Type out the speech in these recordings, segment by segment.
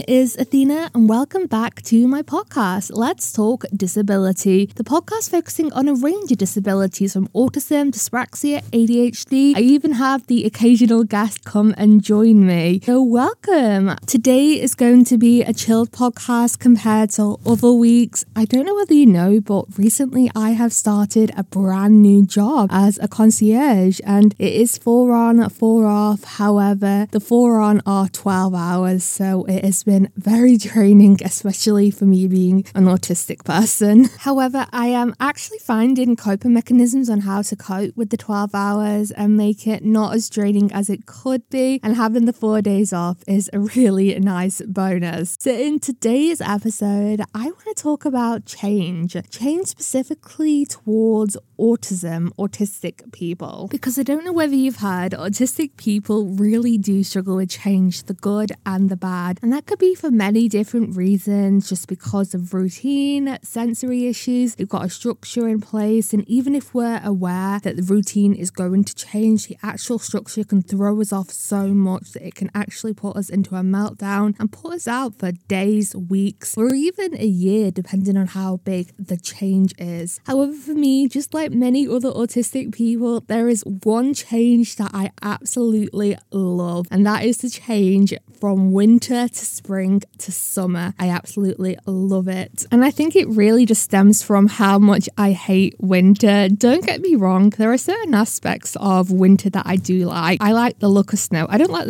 is Athena and welcome back to my podcast, Let's Talk Disability, the podcast focusing on a range of disabilities from autism, dyspraxia, ADHD. I even have the occasional guest come and join me. So welcome. Today is going to be a chilled podcast compared to other weeks. I don't know whether you know, but recently I have started a brand new job as a concierge and it is 4 on, 4 off. However, the 4 on are 12 hours, so it has been very draining, especially for me being an autistic person. However, I am actually finding coping mechanisms on how to cope with the 12 hours and make it not as draining as it could be, and having the 4 days off is a really nice bonus. So in today's episode, I want to talk about change specifically towards autistic people, because I don't know whether you've heard, autistic people really do struggle with change, the good and the bad, and that could be for many different reasons, just because of routine, sensory issues. We've got a structure in place, and even if we're aware that the routine is going to change, the actual structure can throw us off so much that it can actually put us into a meltdown and put us out for days, weeks, or even a year, depending on how big the change is. However, for me, just like many other autistic people, there is one change that I absolutely love, and that is the change from winter to spring to summer. I absolutely love it. And I think it really just stems from how much I hate winter. Don't get me wrong, there are certain aspects of winter that I do like. I like the look of snow. I don't like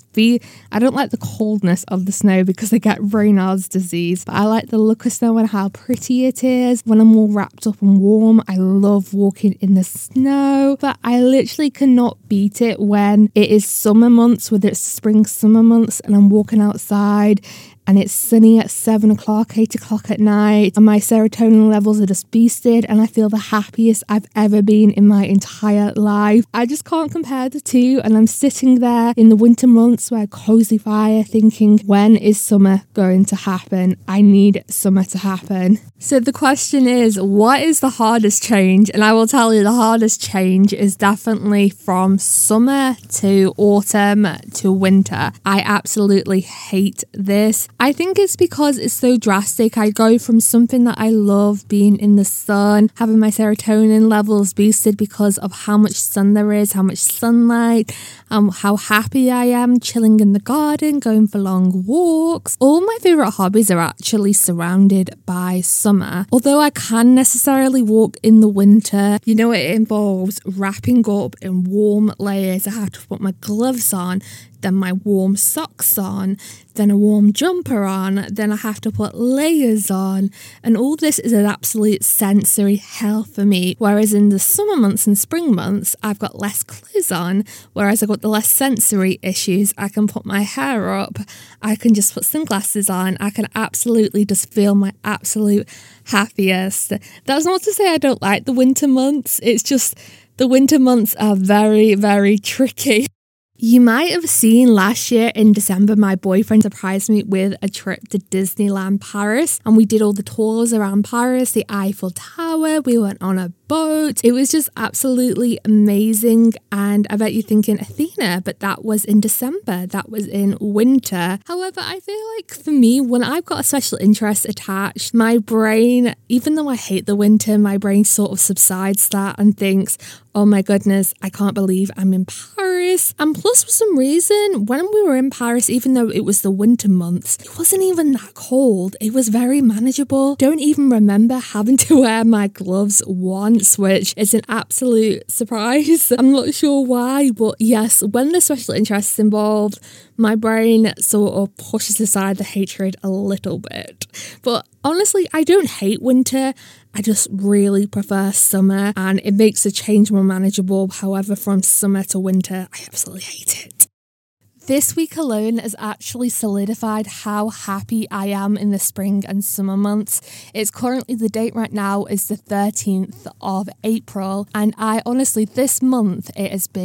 the coldness of the snow because I get Raynaud's disease, but I like the look of snow and how pretty it is. When I'm all wrapped up and warm, I love walking in the snow, but I literally cannot beat it when it is summer months, whether it's spring summer months, and I'm walking outside and it's sunny at 7 o'clock, 8 o'clock at night, and my serotonin levels are just boosted and I feel the happiest I've ever been in my entire life. I just can't compare the two, and I'm sitting there in the winter months where cozy fire thinking, when is summer going to happen? I need summer to happen. So the question is, what is the hardest change? And I will tell you, the hardest change is definitely from summer to autumn to winter. I absolutely hate this. I think it's because it's so drastic. I go from something that I love, being in the sun, having my serotonin levels boosted because of how much sun there is, how much sunlight, how happy I am, chilling in the garden, going for long walks. All my favourite hobbies are actually surrounded by summer. Although I can necessarily walk in the winter, you know, it involves wrapping up in warm layers. I have to put my gloves on, then my warm socks on, then a warm jumper on, then I have to put layers on, and all this is an absolute sensory hell for me. Whereas in the summer months and spring months, I've got less clothes on, whereas I've got the less sensory issues. I can put my hair up, I can just put sunglasses on, I can absolutely just feel my absolute happiest. That's not to say I don't like the winter months, it's just the winter months are very, very tricky. You might have seen last year in December, my boyfriend surprised me with a trip to Disneyland Paris, and we did all the tours around Paris, the Eiffel Tower, we went on a boat. It was just absolutely amazing, and I bet you're thinking, Athena, but that was in December, that was in winter. However, I feel like for me, when I've got a special interest attached, my brain, even though I hate the winter, my brain sort of subsides that and thinks, oh my goodness, I can't believe I'm in Paris. And plus, for some reason, when we were in Paris, even though it was the winter months, it wasn't even that cold. It was very manageable. Don't even remember having to wear my gloves once, which is an absolute surprise. I'm not sure why, but yes, when the special interests involved, my brain sort of pushes aside the hatred a little bit. But honestly, I don't hate winter. I just really prefer summer, and it makes the change more manageable. However, from summer to winter, I absolutely hate it. This week alone has actually solidified how happy I am in the spring and summer months. It's currently, the date right now is the 13th of April, and I honestly, this month, it has been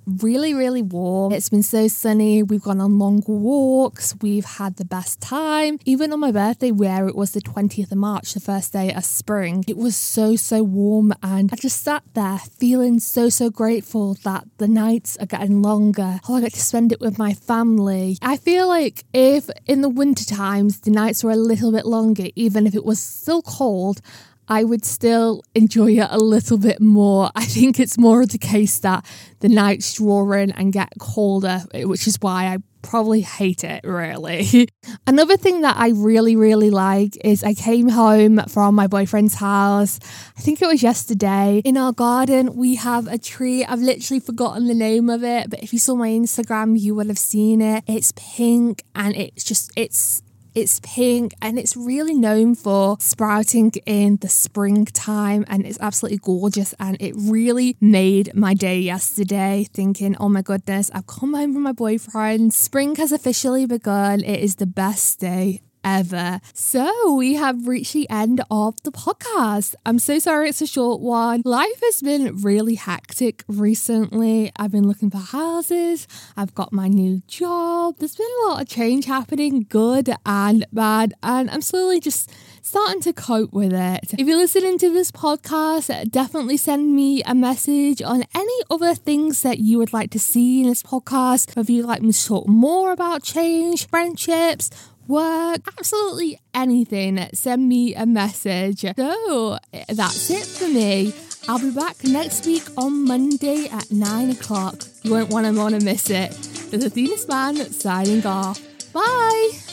really, really warm. It's been so sunny. We've gone on long walks. We've had the best time. Even on my birthday, where it was the 20th of March, the first day of spring, it was so warm. And I just sat there feeling so grateful that the nights are getting longer. I get to spend it with my family. I feel like if in the winter times, the nights were a little bit longer, even if it was still cold, I would still enjoy it a little bit more. I think it's more of the case that the nights draw in and get colder, which is why I probably hate it, really. Another thing that I really like is I came home from my boyfriend's house. I think it was yesterday. In our garden, we have a tree. I've literally forgotten the name of it, but if you saw my Instagram, you would have seen it. It's pink and it's pink and it's really known for sprouting in the springtime, and it's absolutely gorgeous, and it really made my day yesterday, thinking, oh my goodness, I've come home from my boyfriend. Spring has officially begun. It is the best day ever. So we have reached the end of the podcast. I'm so sorry it's a short one. Life has been really hectic recently. I've been looking for houses. I've got my new job. There's been a lot of change happening, good and bad, and I'm slowly just starting to cope with it. If you're listening to this podcast, definitely send me a message on any other things that you would like to see in this podcast. If you'd like me to talk more about change, friendships, work, absolutely anything, send me a message. So that's it for me. I'll be back next week on Monday at 9 o'clock. You won't want to miss it. This is Athena Span signing off. Bye.